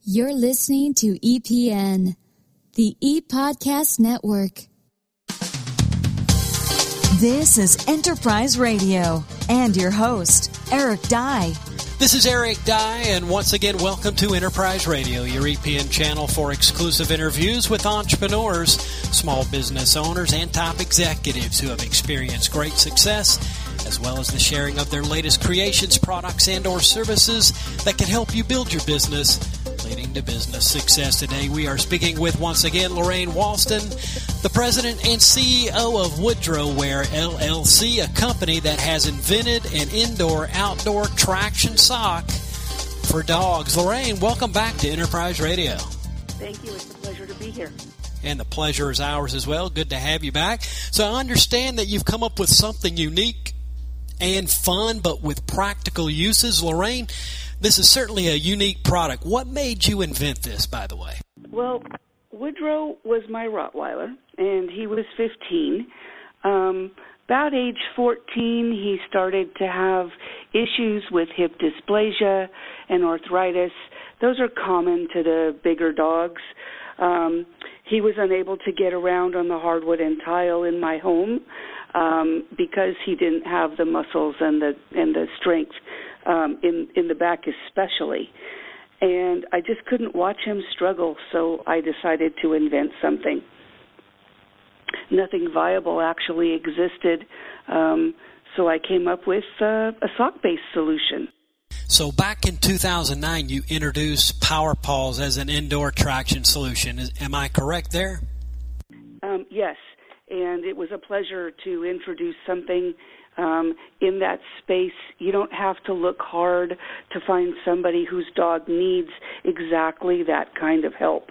You're listening to EPN, the ePodcast Network. This is Enterprise Radio and your host, Eric Dye. This is Eric Dye, and once again, welcome to Enterprise Radio, your EPN channel for exclusive interviews with entrepreneurs, small business owners, and top executives who have experienced great success, as well as the sharing of their latest creations, products, and or services that can help you build your business, leading to business success. Today, we are speaking with, once again, Lorraine Walston, the president and CEO of Woodrow Wear, LLC, a company that has invented an indoor-outdoor traction sock for dogs. Lorraine, welcome back to Enterprise Radio. Thank you. It's a pleasure to be here. And the pleasure is ours as well. Good to have you back. So I understand that you've come up with something unique and fun, but with practical uses. Lorraine, this is certainly a unique product. What made you invent this, by the way? Well, Woodrow was my Rottweiler, and he was 15. About age 14, he started to have issues with hip dysplasia and arthritis. Those are common to the bigger dogs. He was unable to get around on the hardwood and tile in my home because he didn't have the muscles and the strength in the back especially. And I just couldn't watch him struggle, so I decided to invent something. Nothing viable actually existed, so I came up with a sock-based solution. So back in 2009, you introduced PowerPaws as an indoor traction solution. Am I correct there? Yes, and it was a pleasure to introduce something in that space. You don't have to look hard to find somebody whose dog needs exactly that kind of help.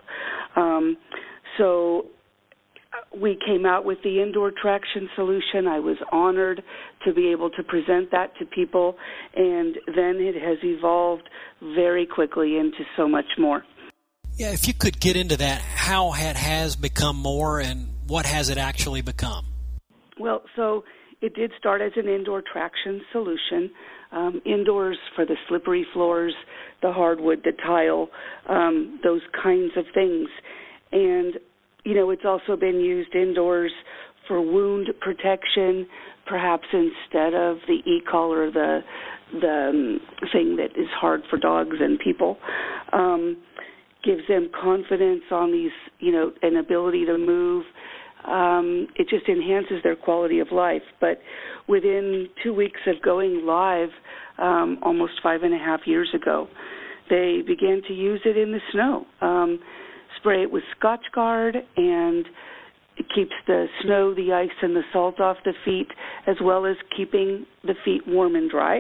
So we came out with the indoor traction solution. I was honored to be able to present that to people, and then it has evolved very quickly into so much more. Yeah, if you could get into that, how it has become more and what has it actually become? Well, so it did start as an indoor traction solution, indoors for the slippery floors, the hardwood, the tile, those kinds of things. And, you know, it's also been used indoors for wound protection, perhaps instead of the e-collar, the thing that is hard for dogs and people. Gives them confidence on these, you know, an ability to move. It just enhances their quality of life. But within 2 weeks of going live, almost 5.5 years ago, they began to use it in the snow. Spray it with Scotchgard, and it keeps the snow, the ice, and the salt off the feet, as well as keeping the feet warm and dry.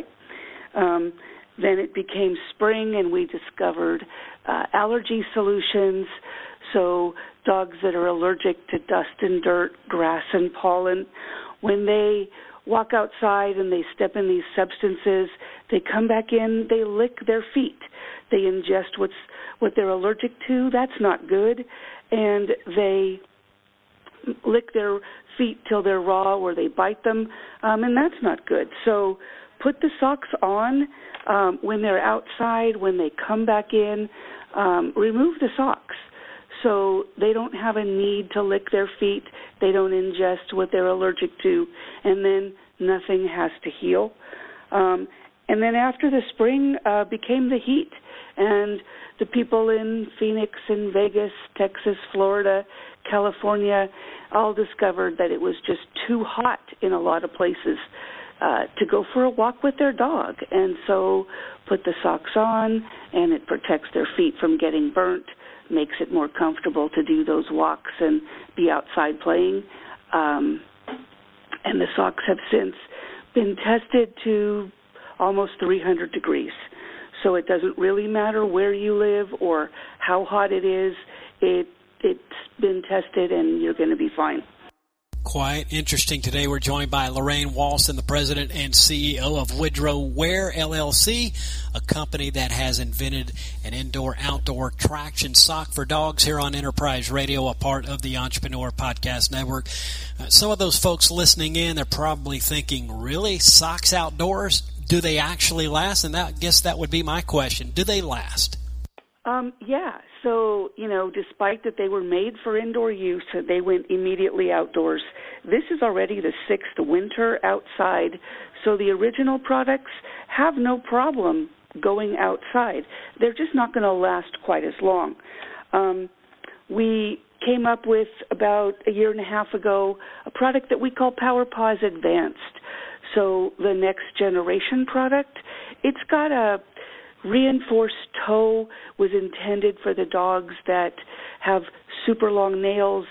Then it became spring, and we discovered allergy solutions. So dogs that are allergic to dust and dirt, grass and pollen, when they walk outside and they step in these substances, they come back in, they lick their feet. They ingest what they're allergic to. That's not good. And they lick their feet till they're raw, or they bite them, and that's not good. So put the socks on when they're outside, when they come back in. Remove the socks so they don't have a need to lick their feet. They don't ingest what they're allergic to, and then nothing has to heal. And then after the spring became the heat, and the people in Phoenix and Vegas, Texas, Florida, California all discovered that it was just too hot in a lot of places to go for a walk with their dog. And so put the socks on, and it protects their feet from getting burnt, makes it more comfortable to do those walks and be outside playing. And the socks have since been tested to almost 300 degrees. So it doesn't really matter where you live or how hot it is. It's been tested, and you're going to be fine. Quite interesting. Today we're joined by Lorraine Walston, the president and CEO of Woodrow Wear, LLC, a company that has invented an indoor-outdoor traction sock for dogs here on Enterprise Radio, a part of the Entrepreneur Podcast Network. Some of those folks listening in, they're probably thinking, really? Socks outdoors? Do they actually last? And I guess that would be my question. Do they last? Yeah. So, despite that they were made for indoor use, they went immediately outdoors. This is already the 6th winter outside, so the original products have no problem going outside. They're just not going to last quite as long. We came up with, about a year and a half ago, a product that we call PowerPaws Advanced. So the next generation product, it's got a reinforced toe, was intended for the dogs that have super long nails,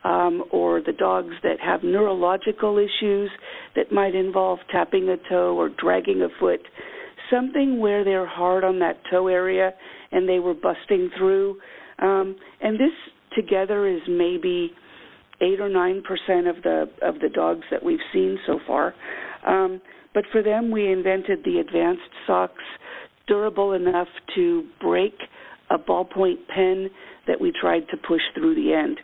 or the dogs that have neurological issues that might involve tapping a toe or dragging a foot, something where they're hard on that toe area and they were busting through. And this together is maybe 8 or 9% of the dogs that we've seen so far. But for them, we invented the advanced socks, durable enough to break a ballpoint pen that we tried to push through the end.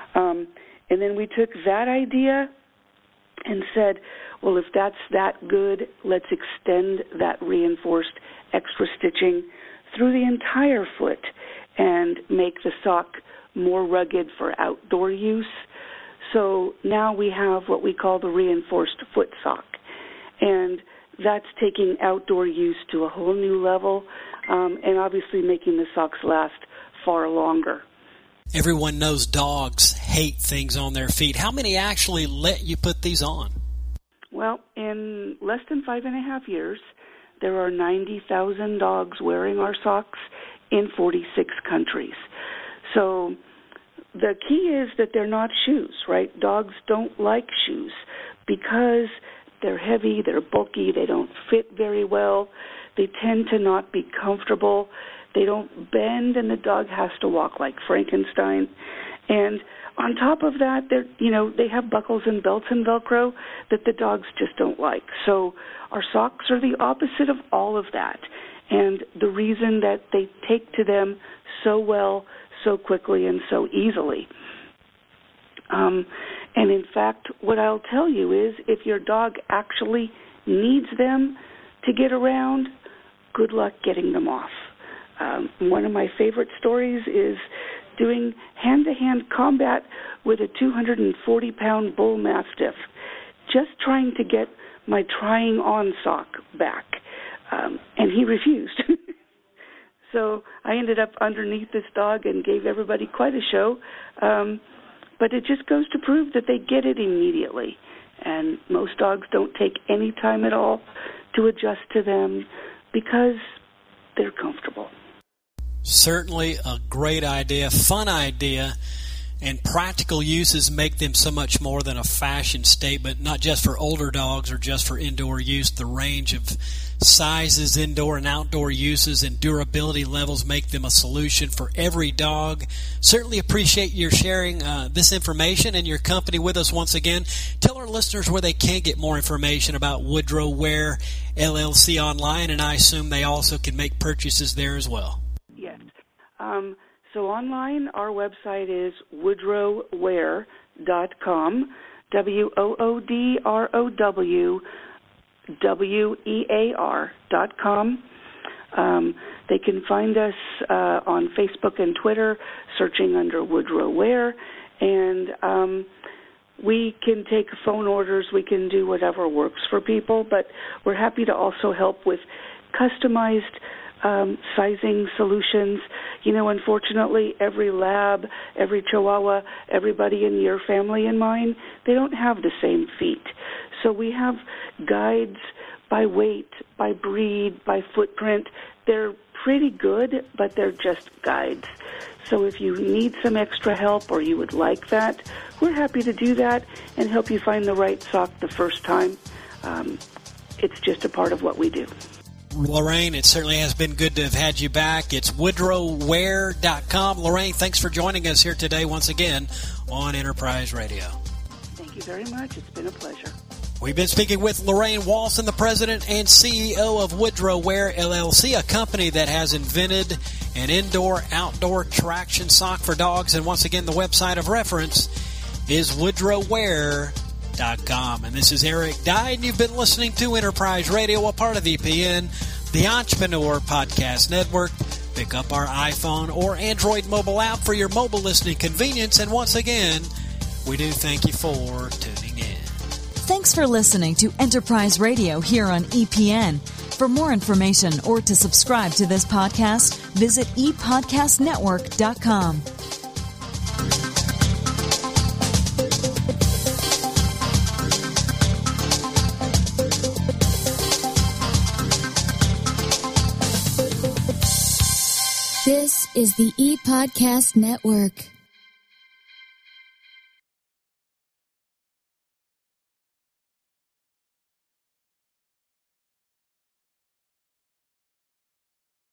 And then we took that idea and said, well, if that's that good, let's extend that reinforced extra stitching through the entire foot and make the sock more rugged for outdoor use. So now we have what we call the reinforced foot sock. And that's taking outdoor use to a whole new level, and obviously making the socks last far longer. Everyone knows dogs hate things on their feet. How many actually let you put these on? Well, in less than 5.5 years, there are 90,000 dogs wearing our socks in 46 countries. So the key is that they're not shoes, right? Dogs don't like shoes because they're heavy, they're bulky, they don't fit very well, they tend to not be comfortable, they don't bend, and the dog has to walk like Frankenstein. And on top of that, they have buckles and belts and Velcro that the dogs just don't like. So our socks are the opposite of all of that. And the reason that they take to them so well, so quickly, and so easily. And in fact, what I'll tell you is if your dog actually needs them to get around, good luck getting them off. One of my favorite stories is doing hand-to-hand combat with a 240-pound bull mastiff, just trying to get my trying on sock back. And he refused. So I ended up underneath this dog and gave everybody quite a show. But it just goes to prove that they get it immediately. And most dogs don't take any time at all to adjust to them because they're comfortable. Certainly a great idea, fun idea, and practical uses make them so much more than a fashion statement, not just for older dogs or just for indoor use. The range of sizes, indoor and outdoor uses, and durability levels make them a solution for every dog. Certainly appreciate your sharing this information and your company with us once again. Tell our listeners where they can get more information about Woodrow Ware LLC online, and I assume they also can make purchases there as well. Yes. So online, our website is woodrowware.com, WOODROWWEAR.com. They can find us on Facebook and Twitter, searching under Woodrow Ware, and we can take phone orders. We can do whatever works for people, but we're happy to also help with customized sizing solutions. Unfortunately, every lab, every Chihuahua, everybody in your family and mine, they don't have the same feet. So we have guides by weight, by breed, by footprint. They're pretty good, but they're just guides. So if you need some extra help or you would like that, we're happy to do that and help you find the right sock the first time. It's just a part of what we do. Lorraine, it certainly has been good to have had you back. It's woodrowware.com. Lorraine, thanks for joining us here today once again on Enterprise Radio. Thank you very much. It's been a pleasure. We've been speaking with Lorraine Walson, the president and CEO of Woodrow Ware LLC, a company that has invented an indoor-outdoor traction sock for dogs. And once again, the website of reference is woodrowware.com. And this is Eric Dye, and you've been listening to Enterprise Radio, a part of EPN, the Entrepreneur Podcast Network. Pick up our iPhone or Android mobile app for your mobile listening convenience. And once again, we do thank you for tuning in. Thanks for listening to Enterprise Radio here on EPN. For more information or to subscribe to this podcast, visit epodcastnetwork.com. This is the ePodcast Network.